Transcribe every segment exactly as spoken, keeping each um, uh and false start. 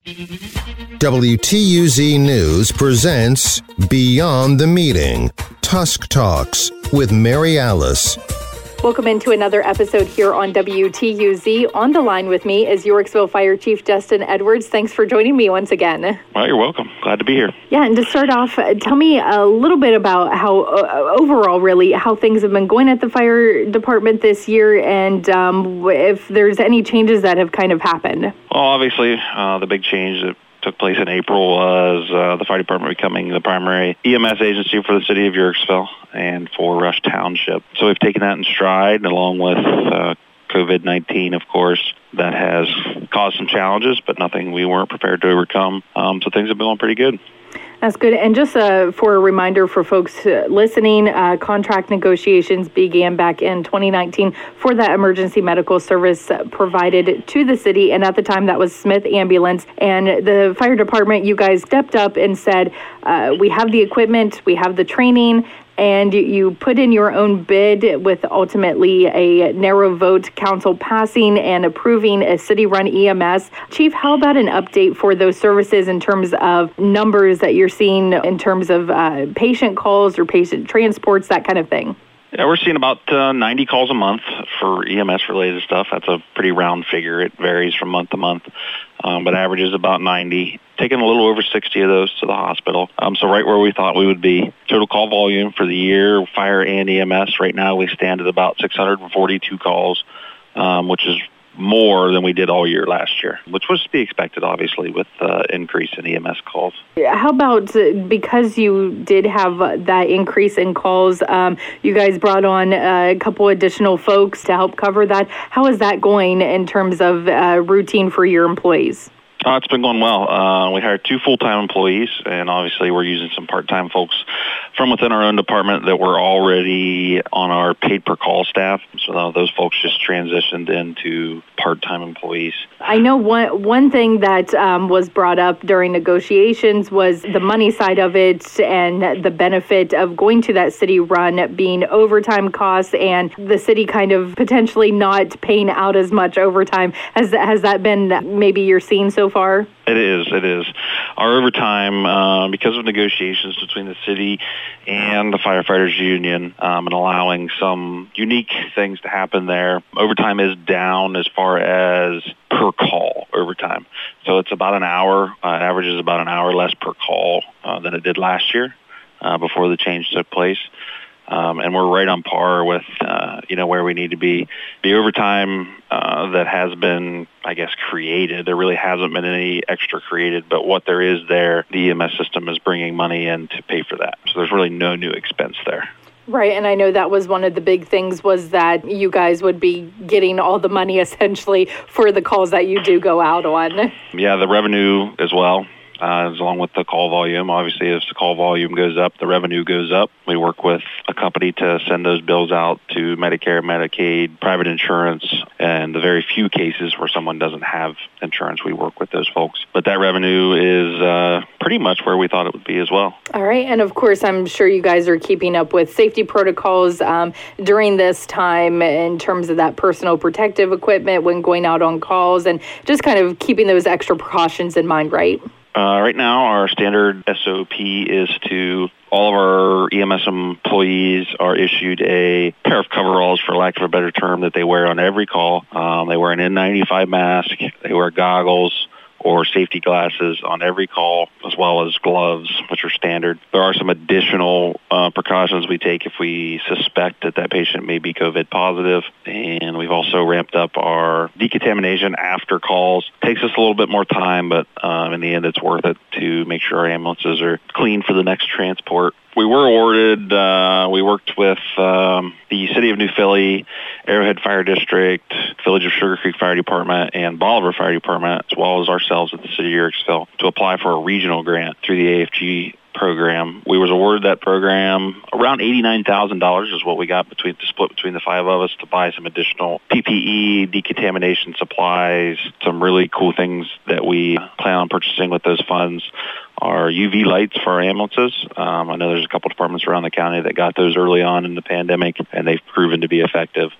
W T U Z News presents Beyond the Meeting, Tusk Talks with Mary Alice. Welcome into another episode here on W T U Z. On the line with me is Yorksville Fire Chief Justin Edwards. Thanks for joining me once again. Well, you're welcome. Glad to be here. Yeah, and to start off, tell me a little bit about how, uh, overall, really, how things have been going at the fire department this year, and um, if there's any changes that have kind of happened. Well, obviously, uh, the big change that took place in April was uh, the fire department becoming the primary E M S agency for the city of Yorksville and for Rush Township. So we've taken that in stride, along with uh, COVID nineteen, of course. That has caused some challenges, but nothing we weren't prepared to overcome. Um, so things have been going pretty good. That's good. And just uh, for a reminder for folks uh, listening, uh, contract negotiations began back in twenty nineteen for that emergency medical service uh, provided to the city. And at the time, that was Smith Ambulance. And the fire department, you guys stepped up and said, uh, we have the equipment, we have the training, and you put in your own bid with ultimately a narrow vote, council passing and approving a city-run E M S. Chief, how about an update for those services in terms of numbers that you're seeing in terms of uh, patient calls or patient transports, that kind of thing? Yeah, we're seeing about uh, ninety calls a month for E M S-related stuff. That's a pretty round figure. It varies from month to month, um, but averages about ninety. Taking a little over sixty of those to the hospital. Um, so right where we thought we would be. Total call volume for the year, fire and E M S, right now we stand at about six hundred forty-two calls, um, which is more than we did all year last year, which was to be expected, obviously, with the uh, increase in E M S calls. How about, uh, because you did have uh, that increase in calls, um, you guys brought on uh, a couple additional folks to help cover that. How is that going in terms of uh, routine for your employees? Uh, it's been going well. Uh, we hired two full-time employees, and obviously we're using some part-time folks from within our own department that were already on our paid-per-call staff. So those folks just transitioned into part-time employees. I know one one thing that um, was brought up during negotiations was the money side of it and the benefit of going to that city run being overtime costs and the city kind of potentially not paying out as much overtime. Has, has that been maybe you're seeing so far? It is, it is. Our overtime, uh, because of negotiations between the city and the firefighters union um, and allowing some unique things to happen there, overtime is down as far as per call overtime. So it's about an hour, uh, averages about an hour less per call uh, than it did last year uh, before the change took place. Um, and we're right on par with, uh, you know, where we need to be. The overtime uh, that has been, I guess, created, there really hasn't been any extra created, but what there is there, the E M S system is bringing money in to pay for that. So there's really no new expense there. Right, and I know that was one of the big things was that you guys would be getting all the money essentially for the calls that you do go out on. Yeah, the revenue as well. Uh, along with the call volume. Obviously, as the call volume goes up, the revenue goes up. We work with a company to send those bills out to Medicare, Medicaid, private insurance, and the very few cases where someone doesn't have insurance, we work with those folks. But that revenue is uh, pretty much where we thought it would be as well. All right. And of course, I'm sure you guys are keeping up with safety protocols um, during this time in terms of that personal protective equipment when going out on calls and just kind of keeping those extra precautions in mind, right? Uh, right now, our standard S O P is to all of our E M S employees are issued a pair of coveralls, for lack of a better term, that they wear on every call. Um, they wear an N ninety-five mask, they wear goggles or safety glasses on every call, as well as gloves, which are standard. There are some additional uh, precautions we take if we suspect that that patient may be COVID positive, and we've also ramped up our decontamination after calls. Takes us a little bit more time, but um, in the end, it's worth it to make sure our ambulances are clean for the next transport. We were awarded, uh, we worked with um, the City of New Philly, Arrowhead Fire District, Village of Sugar Creek Fire Department, and Bolivar Fire Department, as well as ourselves at the City of Yorksville, to apply for a regional grant through the A F G program. We was awarded that program. Around eighty-nine thousand dollars is what we got between to split between the five of us to buy some additional P P E, decontamination supplies, some really cool things that we plan on purchasing with those funds. Our U V lights for our ambulances. Um, I know there's a couple departments around the county that got those early on in the pandemic, and they've proven to be effective.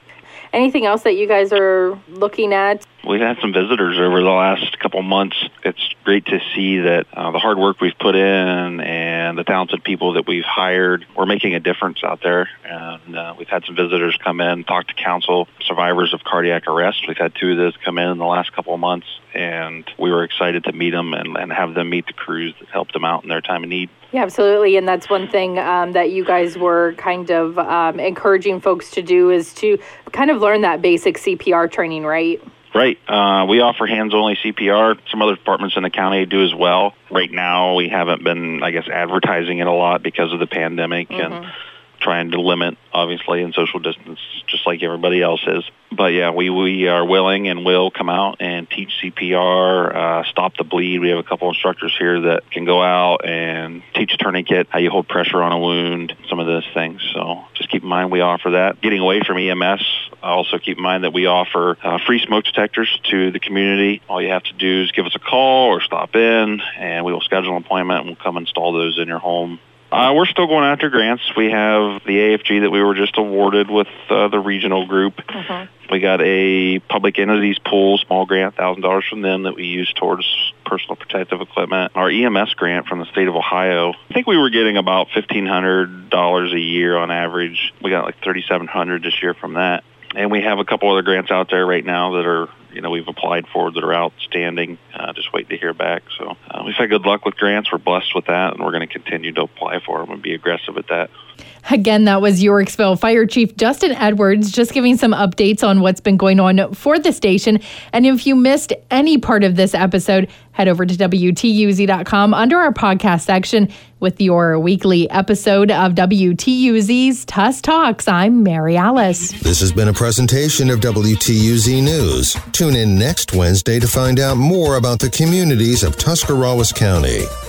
Anything else that you guys are looking at? We've had some visitors over the last couple months. It's great to see that uh, the hard work we've put in and the talented people that we've hired, we're making a difference out there. And uh, we've had some visitors come in, talk to counsel, survivors of cardiac arrest. We've had two of those come in in the last couple of months, and we were excited to meet them and, and have them meet the crews that helped them out in their time of need. Yeah, absolutely. And that's one thing um, that you guys were kind of um, encouraging folks to do is to kind of learn that basic C P R training, right? Right. Uh, we offer hands-only C P R. Some other departments in the county do as well. Right now, we haven't been, I guess, advertising it a lot because of the pandemic mm-hmm. and trying to limit, obviously, and social distance, just like everybody else is. But, yeah, we, we are willing and will come out and teach C P R, uh, stop the bleed. We have a couple instructors here that can go out and teach a tourniquet, how you hold pressure on a wound, some of those things. So just keep in mind we offer that. Getting away from E M S, also keep in mind that we offer uh, free smoke detectors to the community. All you have to do is give us a call or stop in, and we will schedule an appointment, and we'll come install those in your home. Uh, we're still going after grants. We have the A F G that we were just awarded with uh, the regional group. Mm-hmm. We got a public entities pool, small grant, one thousand dollars from them that we use towards personal protective equipment. Our E M S grant from the state of Ohio, I think we were getting about fifteen hundred dollars a year on average. We got like three thousand seven hundred dollars this year from that. And we have a couple other grants out there right now that are, you know, we've applied for that are outstanding, uh, just waiting to hear back. So uh, we've had good luck with grants. We're blessed with that, and we're going to continue to apply for them and be aggressive at that. Again, that was Yorksville Fire Chief Justin Edwards just giving some updates on what's been going on for the station. And if you missed any part of this episode, head over to W T U Z dot com under our podcast section with your weekly episode of W T U Z's Tusk Talks. I'm Mary Alice. This has been a presentation of W T U Z News. Tune in next Wednesday to find out more about the communities of Tuscarawas County.